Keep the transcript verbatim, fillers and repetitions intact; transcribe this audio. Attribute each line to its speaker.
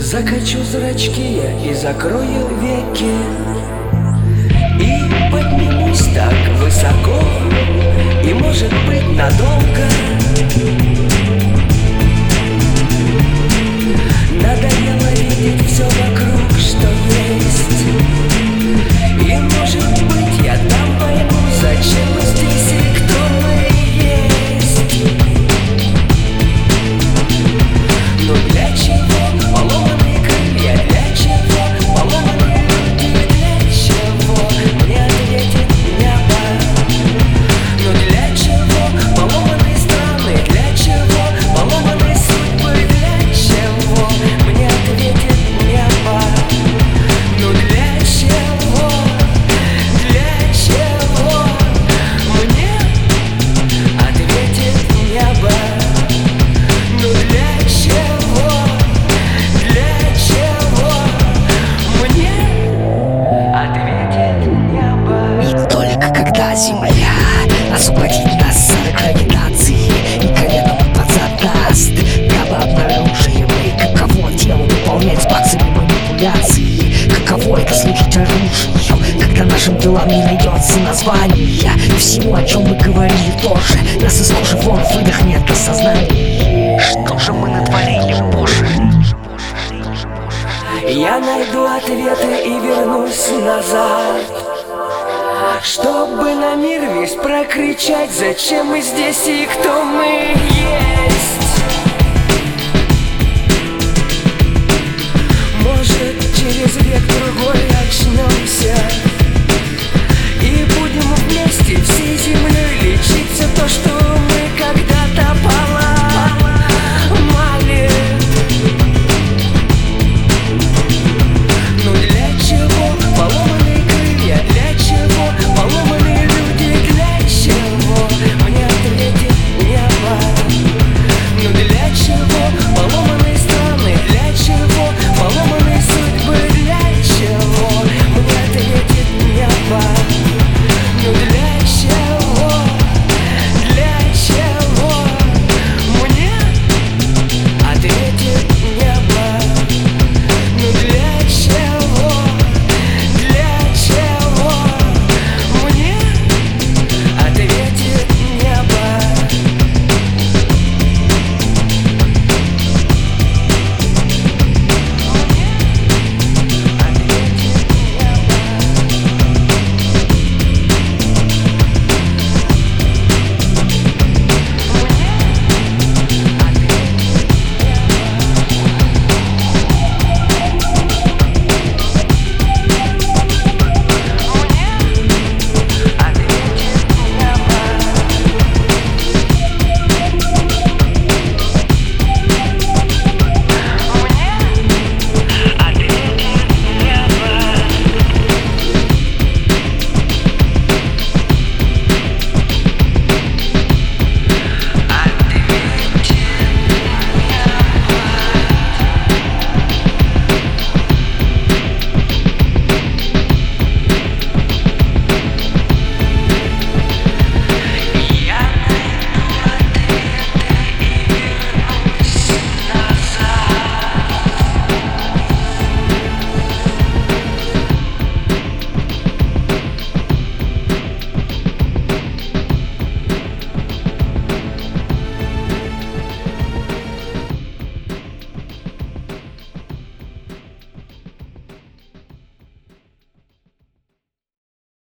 Speaker 1: Закачу зрачки я и закрою веки, и поднимусь так высоко, и, может быть, надолго. Надоело видеть все вокруг, что есть. И, может быть, я там пойму, зачем мы здесь и кто мы есть. Но для чего поломанные крылья, для чего поломанные руки, для чего мне ответит небо? Но для чего поломанные страны, для чего поломанные судьбы, для чего мне ответит небо? Ну для чего, для чего мне ответит небо? Ну для чего, для чего мне ответит небо?
Speaker 2: И только когда Земля освободит нас от гравитации и колено под зад даст, небо обнаружим мы, каково тело выполнять с баксами манипуляции, каково это служить оружием, когда нашим делам не найдется названия. И всему, о чем мы говорили, тоже нас из кожи вон выдохнет осознание. Что же мы натворили, Боже?
Speaker 1: Я найду ответы и вернусь назад, чтобы на мир весь прокричать, зачем мы здесь и кто мы есть. Может, через век-другой очнемся и будем вместе всей землей лечить все то, что